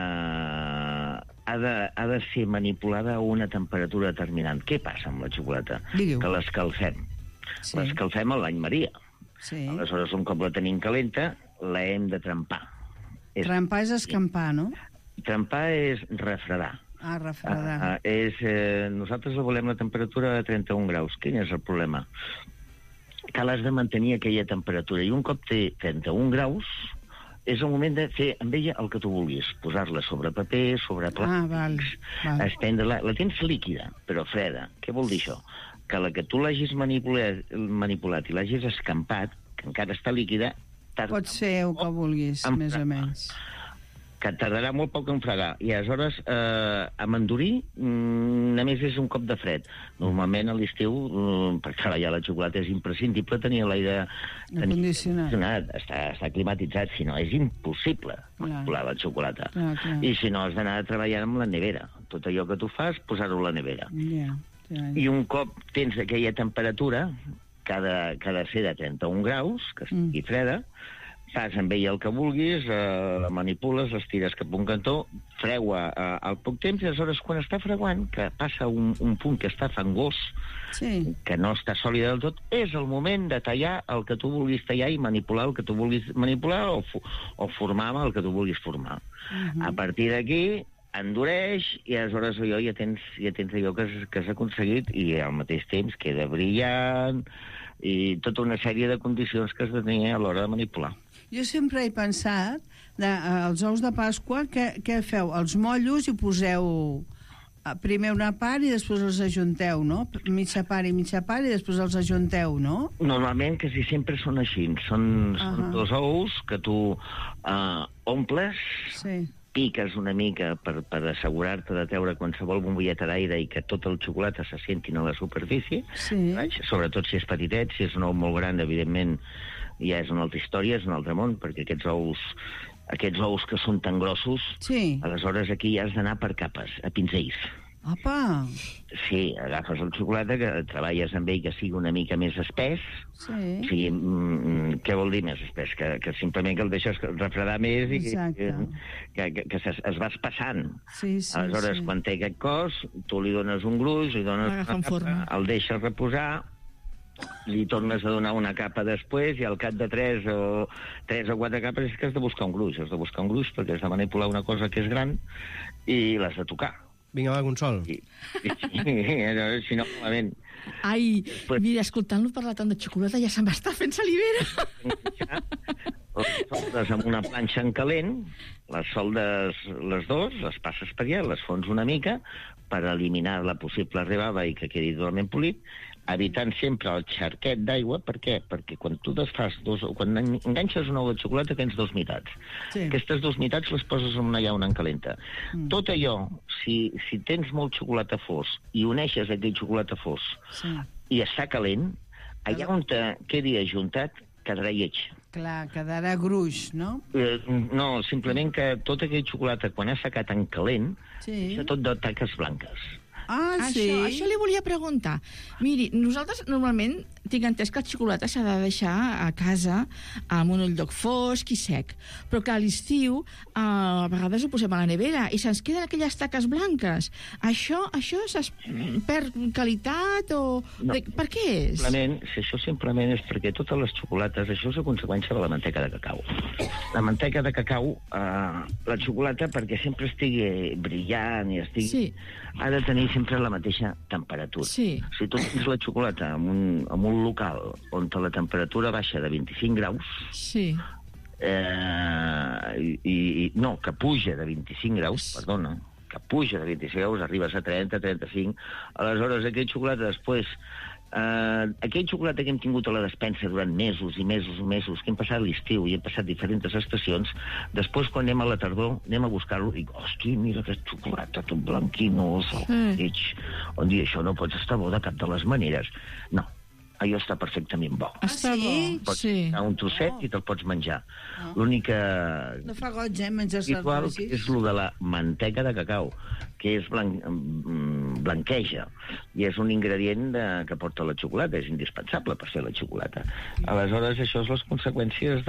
ha de ser manipulada a una temperatura determinant. Què passa amb la xocolata? Que l'escalfem. Sí. L'escalfem a l'any Maria. Sí. Aleshores, un cop la tenim calenta, la hem de trempar. Trempar és escampar, no? Trempar és refredar. Refredar. Nosaltres la volem la temperatura de 31 graus. Quin és el problema? Que l'has de mantenir aquella temperatura. I un cop té 31 graus, és el moment de fer amb ella el que tu vulguis. Posar-la sobre paper, sobre plàstics, estendre-la. La tens líquida, però freda. Què vol dir això? Que la que tu l'hagis manipulat i l'hagis escampat, que encara està líquida... Pot ser el que vulguis, més o menys. Que tardarà molt poc en fregar. I aleshores, a mandurir, només és un cop de fred. Normalment, a l'estiu, per treballar la xocolata és imprescindible tenir l'aire condicionat. Està climatitzat, si no és impossible manipular la xocolata. I si no, has d'anar treballant amb la nevera. Tot allò que tu fas, posar-ho a la nevera. I un cop tens aquella temperatura, que ha de ser de 31 graus, que estigui freda, fas amb ella el que vulguis, la manipules, l'estires cap a un cantó, fregua al poc temps, i aleshores quan està freguant, que passa un punt que està fangós, que no està sòlida del tot, és el moment de tallar el que tu vulguis tallar i manipular el que tu vulguis manipular o formar el que tu vulguis formar. A partir d'aquí endureix i aleshores allò ja tens allò que has aconseguit i al mateix temps queda brillant i tota una sèrie de condicions que has de tenir a l'hora de manipular. Jo sempre he pensat, els ous de Pasqua, què feu? Els mollos i poseu primer una part i després els ajunteu, no? Mitja part i després els ajunteu, no? Normalment quasi sempre són així. Són 2 ous que tu omples, piques una mica per assegurar-te de treure qualsevol bombolleta d'aire i que tot el xocolata se sentin a la superfície. Sobretot si és petitet, si és un ou molt gran, evidentment, ja és una altra història, és un altre món, perquè aquests ous que són tan grossos, aleshores aquí ja has d'anar per capes, a pinzells. Apa! Sí, agafes el xocolata, que treballes amb ell que sigui una mica més espès. O sigui, què vol dir més espès? Que simplement que el deixes refredar més i que es va espassant. Aleshores, quan té aquest cos, tu li dones un gruix, li dones el deixes reposar, li tornes a donar una capa després i al cap de 3 o 4 capes és que has de buscar un gruix. Has de buscar un gruix perquè has de manipular una cosa que és gran i l'has de tocar. Vinga, va, Consol. Si no, malament. Ai, mira, escoltant-lo parlar tant de xocolata ja se'm va estar fent salivera. Les soldes amb una planxa en calent, les soldes les dues, les passes per allà, les fons una mica per eliminar la possible rebava i que quedi totalment polit, evitant sempre el xarquet d'aigua. Per què? Perquè quan tu quan enganxes un ou de xocolata tens 2 meitats. Aquestes 2 meitats les poses en una llauna en calenta. Tot allò, si tens molt xocolata fos i uneixes aquell xocolata fos i està calent, allà on quedi ajuntat quedarà lleig. Clar, quedarà gruix, no? No, simplement que tot aquell xocolata, quan ha secat en calent, és tot de taques blanques. Això li volia preguntar. Miri, nosaltres normalment tinc entès que el xocolata s'ha de deixar a casa amb un lloc fosc i sec, però que a l'estiu a vegades ho posem a la nevera i se'ns queden aquelles taques blanques. Això es perd qualitat o... No, per què és? Això simplement és perquè totes les xocolates, això és a conseqüència de la manteca de cacau. La manteca de cacau, la xocolata, perquè sempre estigui brillant i estigui... ha de tenir sempre la mateixa temperatura. Si tu tens la xocolata en un local on la temperatura baixa de 25 graus, que puja de 25 graus, perdona, que puja de 25 graus, arribes a 30, 35, aleshores aquell xocolata després... aquell xocolata que hem tingut a la despensa durant mesos i mesos i mesos, que hem passat l'estiu i hem passat diferents estacions, després quan anem a la tardor anem a buscar-lo i dic, hosti, mira aquest xocolata tot blanquinós, on dir, això no pots estar bo de cap de les maneres. No, allò està perfectament bo. Està bo? Pots ficar un trosset i te'l pots menjar. L'única... No fa goig, menjar-se ritual és el de la manteca de cacau, que és blanqueja, i és un ingredient que porta la xocolata, és indispensable per fer la xocolata. Aleshores, això és les conseqüències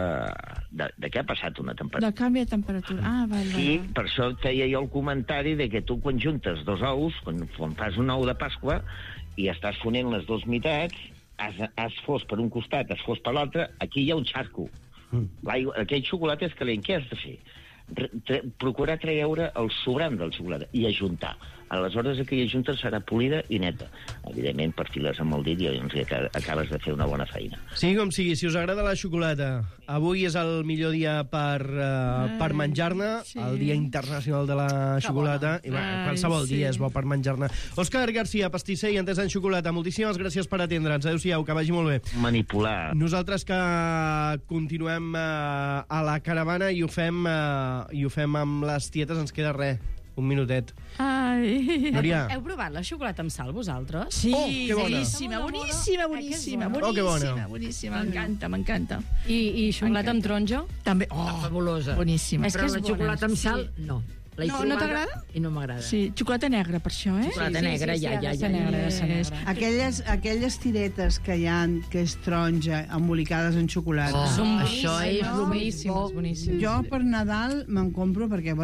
de què ha passat una temperatura. De canvi de temperatura. I per això feia jo el comentari de que tu quan juntes 2 ous, quan fas un ou de Pasqua, i estàs fonent les 2 meitats, has fos per un costat, has fos per l'altre, aquí hi ha un xarco. Aquell xocolata és calent. Què has de fer? Procurar treure el sobrant del xocolata i ajuntar. Aleshores aquella junta serà polida i neta. Evidentment, per files amb el dit i acabes de fer una bona feina. Sigui com sigui, si us agrada la xocolata, avui és el millor dia per menjar-ne, el Dia Internacional de la Xocolata, i qualsevol dia és bo per menjar-ne. Òscar García, pastisser i entès en xocolata, moltíssimes gràcies per atendre'ns. Adéu-siau, que vagi molt bé. Manipular. Nosaltres que continuem a la caravana i ho fem amb les tietes, ens queda res. Un minutet. Núria. Heu provat la xocolata amb sal, vosaltres? Sí, que bona. boníssima. M'encanta. I xocolata amb taronja? També. Fabulosa. Boníssima. Però la xocolata amb sal, no. No t'agrada? I no m'agrada. Sí, xocolata negra, per això, Xocolata negra, ja. Aquelles tiretes que hi ha, que és taronja, embolicades en xocolata. Això és boníssimes. Jo per Nadal me'n compro perquè,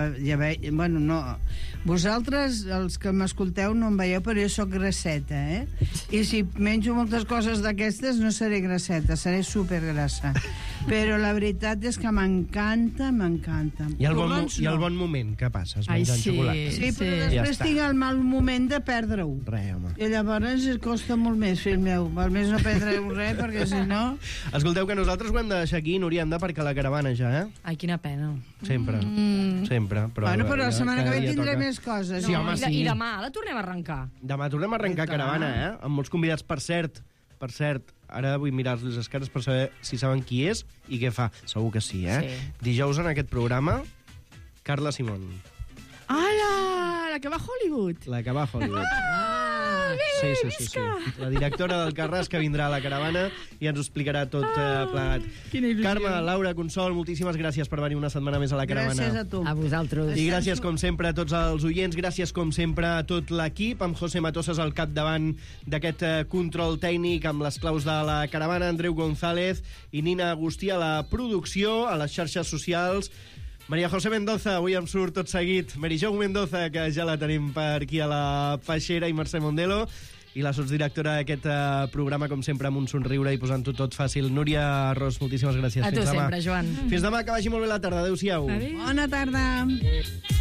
vosaltres, els que m'escolteu, no em veieu, però jo sóc grasseta, I si menjo moltes coses d'aquestes no seré grasseta, seré supergrassa. Però la veritat és que m'encanta. I el bon moment que passes menjant xocolata. Sí, però després tinc el mal moment de perdre-ho. Res, home. I llavors costa molt més, fill meu. Val més no perdre-ho res, perquè si no... Escolteu, que nosaltres ho hem de deixar aquí, Núria, hem d'aparcar la caravana ja, eh? Ai, quina pena. Sempre. Però la setmana que ve tindré més coses. Sí, home, sí. I demà la tornem a arrencar. Demà tornem a arrencar caravana, eh? Amb molts convidats, per cert, ara vull mirar-los les cares per saber si saben qui és i què fa. Segur que sí, eh? Sí. Dijous en aquest programa, Carla Simón. Ala, la que va a Hollywood. La que va a Hollywood. Sí. La directora del Carràs, que vindrà a la caravana i ens ho explicarà tot plegat. Carme, Laura, Consol, moltíssimes gràcies per venir una setmana més a la caravana. Gràcies a tu. A vosaltres. I gràcies, com sempre, a tots els oients. Gràcies, com sempre, a tot l'equip, amb José Matosas al capdavant d'aquest control tècnic, amb les claus de la caravana, Andreu González i Nina Agustí a la producció, a les xarxes socials. Maria José Mendoza, avui em surt tot seguit. Mary Jo Mendoza, que ja la tenim per aquí a la peixera, i Mercè Mondelo. I la sotsdirectora d'aquest programa, com sempre, amb un somriure i posant-ho tot fàcil. Núria Ros, moltíssimes gràcies. A tu sempre, Joan. Fins demà, que vagi molt bé la tarda. Adéu-siau. Bona tarda.